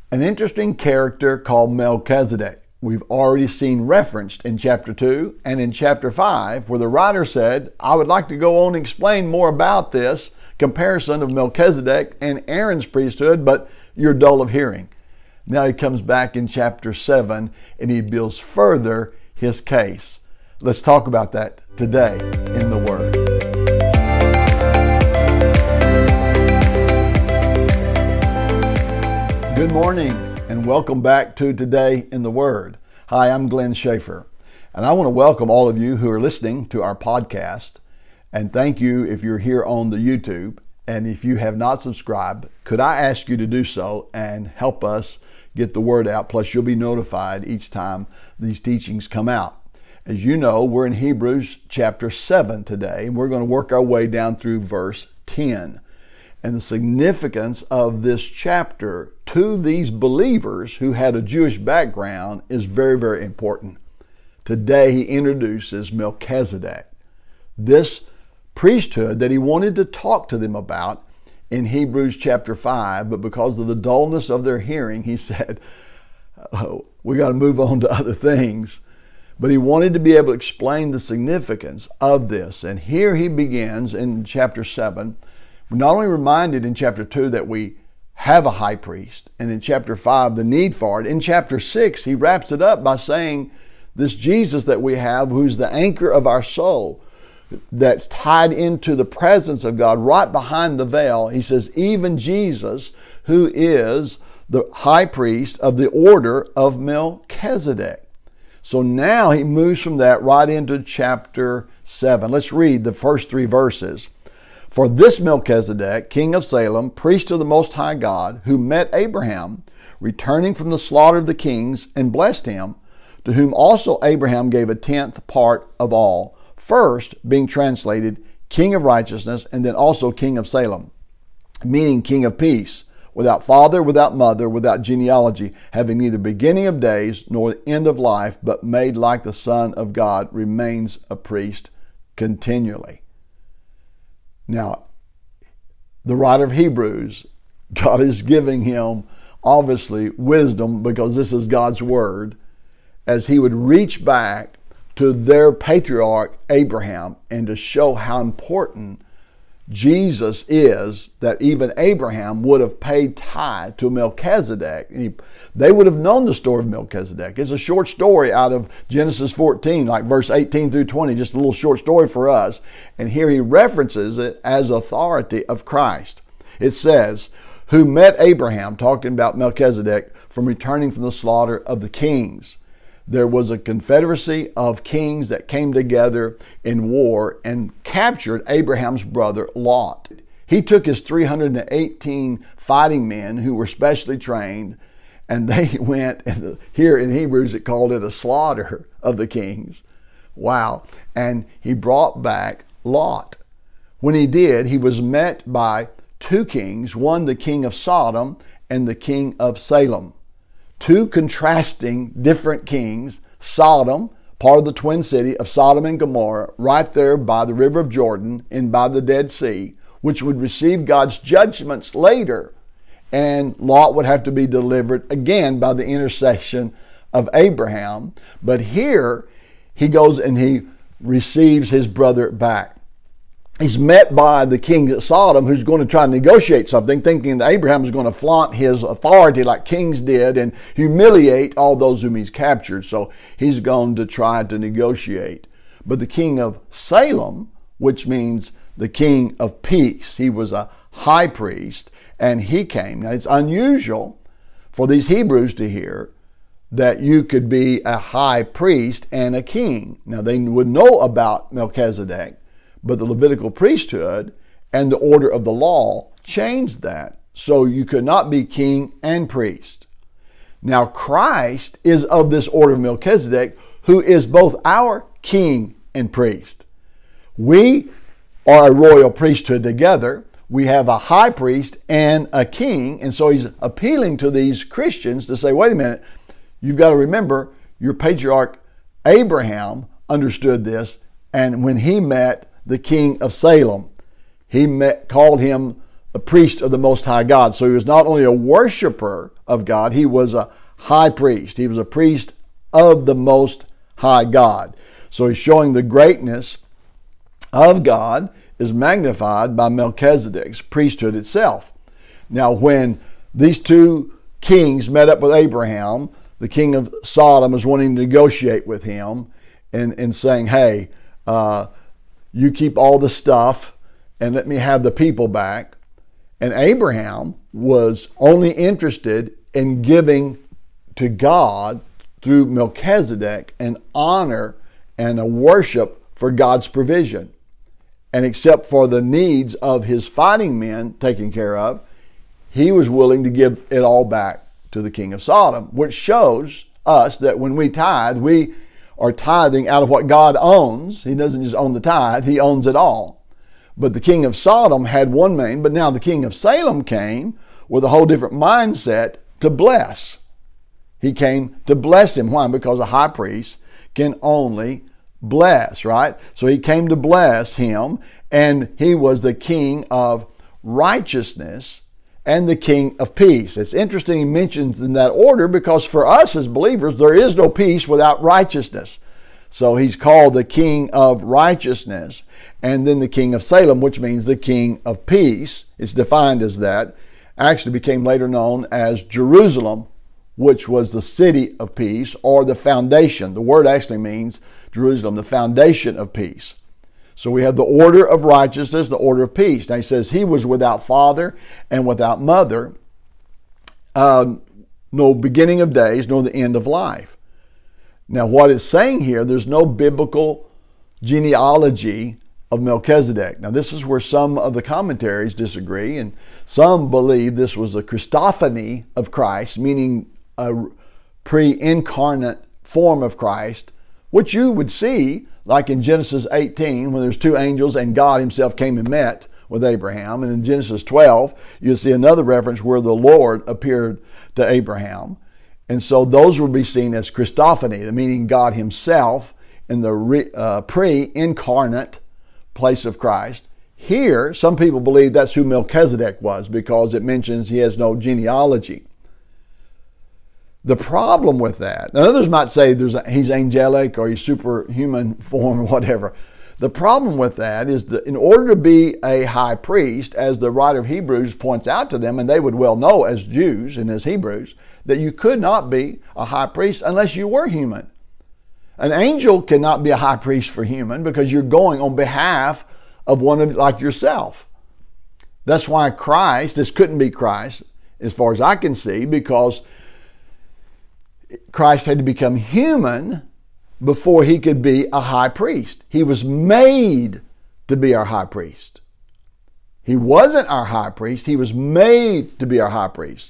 An interesting character called Melchizedek. We've already seen referenced in chapter 2 and in chapter 5, where the writer said, I would like to go on and explain more about this comparison of Melchizedek and Aaron's priesthood, but you're dull of hearing. Now he comes back in chapter 7 and he builds further his case. Let's talk about that today in the Word. Good morning and welcome back to Today in the Word. Hi, I'm Glenn Schaefer, and I want to welcome all of you who are listening to our podcast, and thank you if you're here on the YouTube, and if you have not subscribed, could I ask you to do so and help us get the word out, plus you'll be notified each time these teachings come out. As you know, we're in Hebrews chapter 7 today, and we're going to work our way down through verse 10. And the significance of this chapter to these believers who had a Jewish background is very, very important. Today he introduces Melchizedek, this priesthood that he wanted to talk to them about in Hebrews chapter 5, but because of the dullness of their hearing, he said, we got to move on to other things. But he wanted to be able to explain the significance of this. And here he begins in chapter 7. We're not only reminded in chapter 2 that we have a high priest, and in chapter 5 the need for it. In chapter 6 he wraps it up by saying this Jesus that we have, who's the anchor of our soul, that's tied into the presence of God right behind the veil. He says, even Jesus, who is the high priest of the order of Melchizedek. So now he moves from that right into chapter 7. Let's read the first 3 verses. For this Melchizedek, king of Salem, priest of the Most High God, who met Abraham, returning from the slaughter of the kings, and blessed him, to whom also Abraham gave a 10th part of all, first being translated king of righteousness, and then also king of Salem, meaning king of peace, without father, without mother, without genealogy, having neither beginning of days nor end of life, but made like the Son of God, remains a priest continually. Now, the writer of Hebrews, God is giving him, obviously, wisdom, because this is God's word, as he would reach back to their patriarch Abraham and to show how important Jesus is, that even Abraham would have paid tithe to Melchizedek. They would have known the story of Melchizedek. It's a short story out of Genesis 14, like verse 18 through 20, just a little short story for us. And here he references it as authority of Christ. It says, who met Abraham, talking about Melchizedek, from returning from the slaughter of the kings. There was a confederacy of kings that came together in war and captured Abraham's brother Lot. He took his 318 fighting men who were specially trained, and they went, and here in Hebrews it called it a slaughter of the kings. Wow. And he brought back Lot. When he did, he was met by 2 kings, one the king of Sodom and the king of Salem. 2 contrasting different kings. Sodom, part of the twin city of Sodom and Gomorrah, right there by the river of Jordan and by the Dead Sea, which would receive God's judgments later. And Lot would have to be delivered again by the intercession of Abraham. But here he goes and he receives his brother back. He's met by the king of Sodom, who's going to try to negotiate something, thinking that Abraham is going to flaunt his authority like kings did and humiliate all those whom he's captured. So he's going to try to negotiate. But the king of Salem, which means the king of peace, he was a high priest, and he came. Now, it's unusual for these Hebrews to hear that you could be a high priest and a king. Now, they would know about Melchizedek, but the Levitical priesthood and the order of the law changed that. So you could not be king and priest. Now Christ is of this order of Melchizedek, who is both our king and priest. We are a royal priesthood together. We have a high priest and a king. And so he's appealing to these Christians to say, wait a minute, you've got to remember your patriarch Abraham understood this. And when he met the king of Salem, he called him the priest of the Most High God. So he was not only a worshiper of God, he was a high priest. He was a priest of the Most High God. So he's showing the greatness of God is magnified by Melchizedek's priesthood itself. Now, when these two kings met up with Abraham, the king of Sodom was wanting to negotiate with him and saying, hey, you keep all the stuff and let me have the people back. And Abraham was only interested in giving to God through Melchizedek an honor and a worship for God's provision. And except for the needs of his fighting men taken care of, he was willing to give it all back to the king of Sodom, which shows us that when we tithe, we are tithing out of what God owns. He doesn't just own the tithe, he owns it all. But the king of Sodom had one main, but now the king of Salem came with a whole different mindset to bless. He came to bless him. Why? Because a high priest can only bless, right? So he came to bless him, and he was the king of righteousness and the king of peace. It's interesting he mentions in that order because for us as believers, there is no peace without righteousness. So he's called the king of righteousness, and then the king of Salem, which means the king of peace. It's defined as that. Actually became later known as Jerusalem, which was the city of peace, or the foundation. The word actually means Jerusalem, the foundation of peace. So we have the order of righteousness, the order of peace. Now he says he was without father and without mother, no beginning of days, nor the end of life. Now what it's saying here, there's no biblical genealogy of Melchizedek. Now this is where some of the commentaries disagree, and some believe this was a Christophany of Christ, meaning a pre-incarnate form of Christ, which you would see like in Genesis 18 when there's two angels and God himself came and met with Abraham. And in Genesis 12, you'll see another reference where the Lord appeared to Abraham. And so those will be seen as Christophany, meaning God himself in the pre-incarnate place of Christ. Here, some people believe that's who Melchizedek was because it mentions he has no genealogy. The problem with that, now others might say he's angelic or he's superhuman form or whatever. The problem with that is that in order to be a high priest, as the writer of Hebrews points out to them, and they would well know as Jews and as Hebrews, that you could not be a high priest unless you were human. An angel cannot be a high priest for human because you're going on behalf of one like yourself. That's why this couldn't be Christ, as far as I can see, because Christ had to become human before he could be a high priest. He was made to be our high priest. He wasn't our high priest. He was made to be our high priest.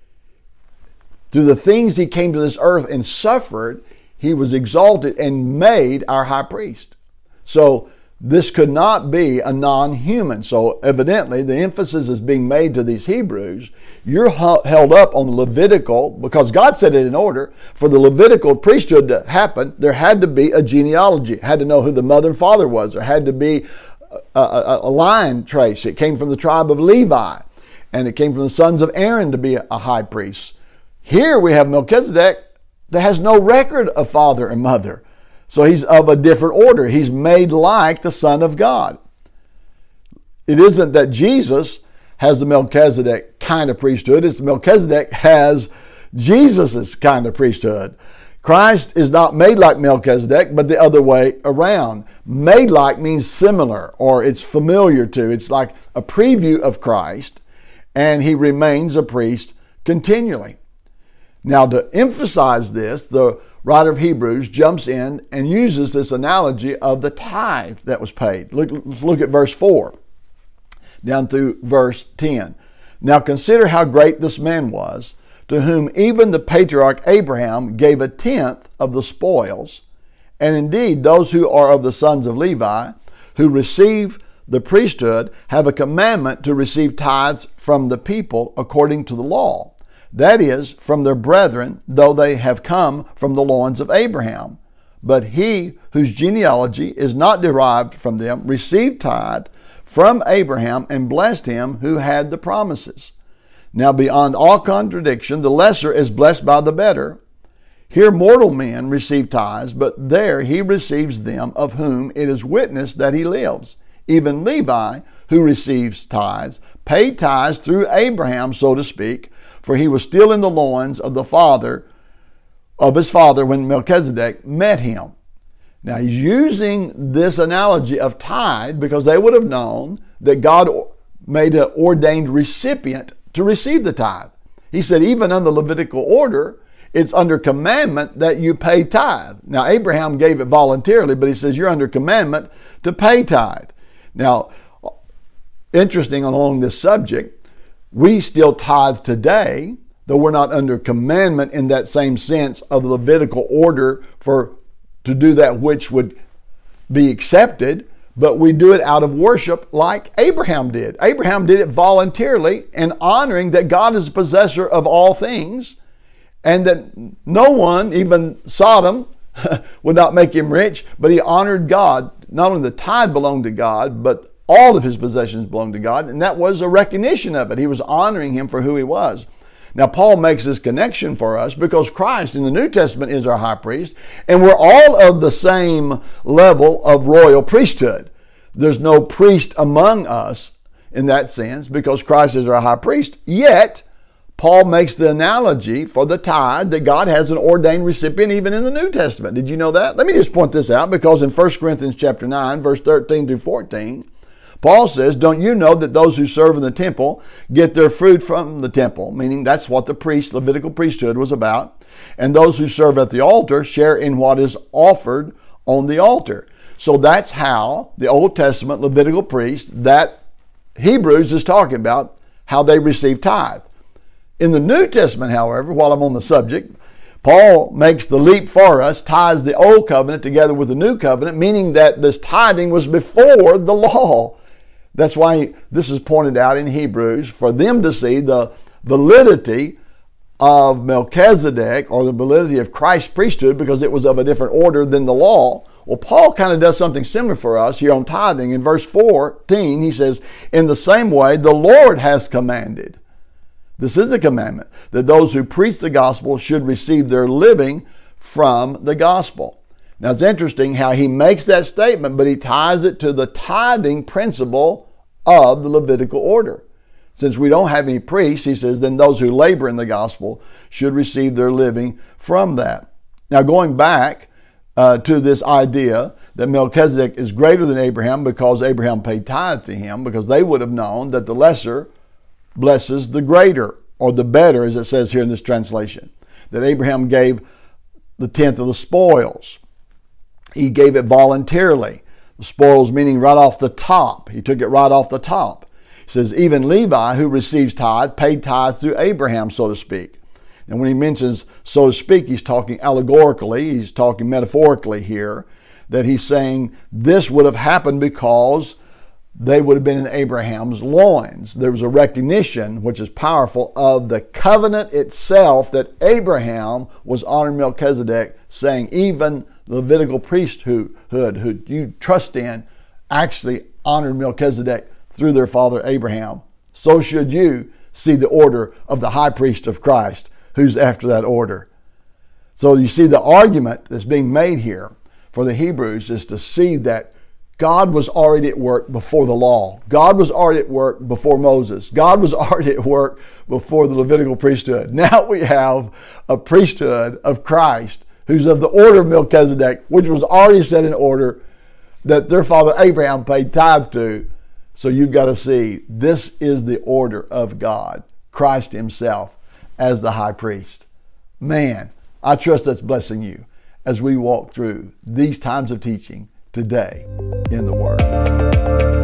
Through the things he came to this earth and suffered, he was exalted and made our high priest. So this could not be a non-human. So evidently the emphasis is being made to these Hebrews. You're held up on the Levitical, because God set it in order. For the Levitical priesthood to happen, there had to be a genealogy. It had to know who the mother and father was. There had to be a line trace. It came from the tribe of Levi, and it came from the sons of Aaron to be a high priest. Here we have Melchizedek that has no record of father and mother. So he's of a different order. He's made like the Son of God. It isn't that Jesus has the Melchizedek kind of priesthood. It's Melchizedek has Jesus's kind of priesthood. Christ is not made like Melchizedek, but the other way around. Made like means similar, or it's familiar to. It's like a preview of Christ, and he remains a priest continually. Now, to emphasize this, the writer of Hebrews jumps in and uses this analogy of the tithe that was paid. Let's look at verse 4 down through verse 10. Now consider how great this man was, to whom even the patriarch Abraham gave a tenth of the spoils. And indeed, those who are of the sons of Levi, who receive the priesthood, have a commandment to receive tithes from the people according to the law. That is, from their brethren, though they have come from the loins of Abraham. But he whose genealogy is not derived from them received tithe from Abraham and blessed him who had the promises. Now beyond all contradiction, the lesser is blessed by the better. Here mortal men receive tithes, but there he receives them of whom it is witnessed that he lives. Even Levi, who receives tithes, paid tithes through Abraham, so to speak, for he was still in the loins of his father when Melchizedek met him. Now he's using this analogy of tithe because they would have known that God made an ordained recipient to receive the tithe. He said even under Levitical order, it's under commandment that you pay tithe. Now Abraham gave it voluntarily, but he says you're under commandment to pay tithe. Now, interesting along this subject, we still tithe today, though we're not under commandment in that same sense of the Levitical order to do that which would be accepted, but we do it out of worship like Abraham did. Abraham did it voluntarily and honoring that God is the possessor of all things and that no one, even Sodom, would not make him rich, but he honored God. Not only the tithe belonged to God, but all of his possessions belonged to God, and that was a recognition of it. He was honoring him for who he was. Now, Paul makes this connection for us because Christ in the New Testament is our high priest, and we're all of the same level of royal priesthood. There's no priest among us in that sense because Christ is our high priest. Yet, Paul makes the analogy for the tithe that God has an ordained recipient even in the New Testament. Did you know that? Let me just point this out because in 1 Corinthians chapter 9, verse 13 through 14, Paul says, don't you know that those who serve in the temple get their food from the temple? Meaning that's what the Levitical priesthood was about. And those who serve at the altar share in what is offered on the altar. So that's how the Old Testament Levitical priests that Hebrews is talking about, how they receive tithe. In the New Testament, however, while I'm on the subject, Paul makes the leap for us, ties the old covenant together with the new covenant, meaning that this tithing was before the law. That's why this is pointed out in Hebrews, for them to see the validity of Melchizedek or the validity of Christ's priesthood because it was of a different order than the law. Well, Paul kind of does something similar for us here on tithing. In verse 14, he says, in the same way, the Lord has commanded. This is a commandment, that those who preach the gospel should receive their living from the gospel. Now it's interesting how he makes that statement, but he ties it to the tithing principle of the Levitical order. Since we don't have any priests, he says, then those who labor in the gospel should receive their living from that. Now going back to this idea that Melchizedek is greater than Abraham because Abraham paid tithe to him, because they would have known that the lesser blesses the greater, or the better, as it says here in this translation. That Abraham gave the tenth of the spoils. He gave it voluntarily. The spoils meaning right off the top. He took it right off the top. He says, even Levi, who receives tithe, paid tithe through Abraham, so to speak. And when he mentions so to speak, he's talking allegorically, he's talking metaphorically here, that he's saying this would have happened because they would have been in Abraham's loins. There was a recognition, which is powerful, of the covenant itself that Abraham was honoring Melchizedek, saying even the Levitical priesthood who you trust in actually honored Melchizedek through their father Abraham. So should you see the order of the high priest of Christ who's after that order. So you see the argument that's being made here for the Hebrews is to see that God was already at work before the law. God was already at work before Moses. God was already at work before the Levitical priesthood. Now we have a priesthood of Christ who's of the order of Melchizedek, which was already set in order that their father Abraham paid tithe to. So you've got to see this is the order of God, Christ himself as the high priest. Man, I trust that's blessing you as we walk through these times of teaching today in the Word.